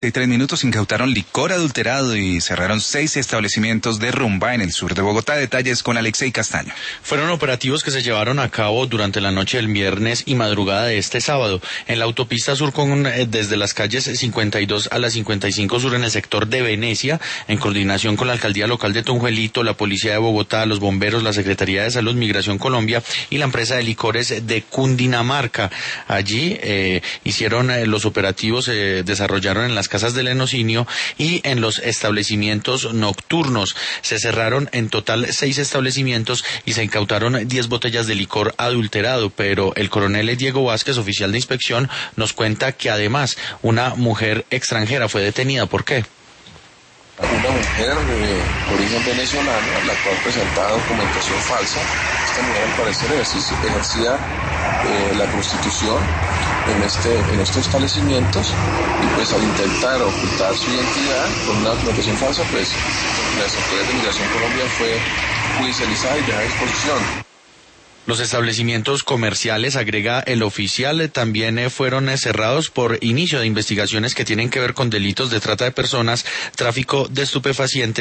3 minutos incautaron licor adulterado y cerraron 6 establecimientos de rumba en el sur de Bogotá. Detalles con Alexei Castaño. Fueron operativos que se llevaron a cabo durante la noche del viernes y madrugada de este sábado en la autopista sur desde las calles 52 a la 55 sur en el sector de Venecia, en coordinación con la alcaldía local de Tunjuelito, la policía de Bogotá, los bomberos, la Secretaría de Salud, Migración Colombia y la empresa de licores de Cundinamarca. Allí hicieron los operativos, desarrollaron en las casas del Enocinio y en los establecimientos nocturnos. Se cerraron en total 6 establecimientos y se incautaron 10 botellas de licor adulterado, pero el coronel Diego Vázquez, oficial de inspección, nos cuenta que además una mujer extranjera fue detenida. ¿Por qué? Una mujer de origen venezolano, la cual presentaba documentación falsa. Esta mujer al parecer ejercía la prostitución en estos establecimientos y pues al intentar ocultar su identidad con una documentación falsa, pues las autoridades de Migración Colombia fue judicializada y dejada a disposición. Los establecimientos comerciales, agrega el oficial, también fueron cerrados por inicio de investigaciones que tienen que ver con delitos de trata de personas, tráfico de estupefacientes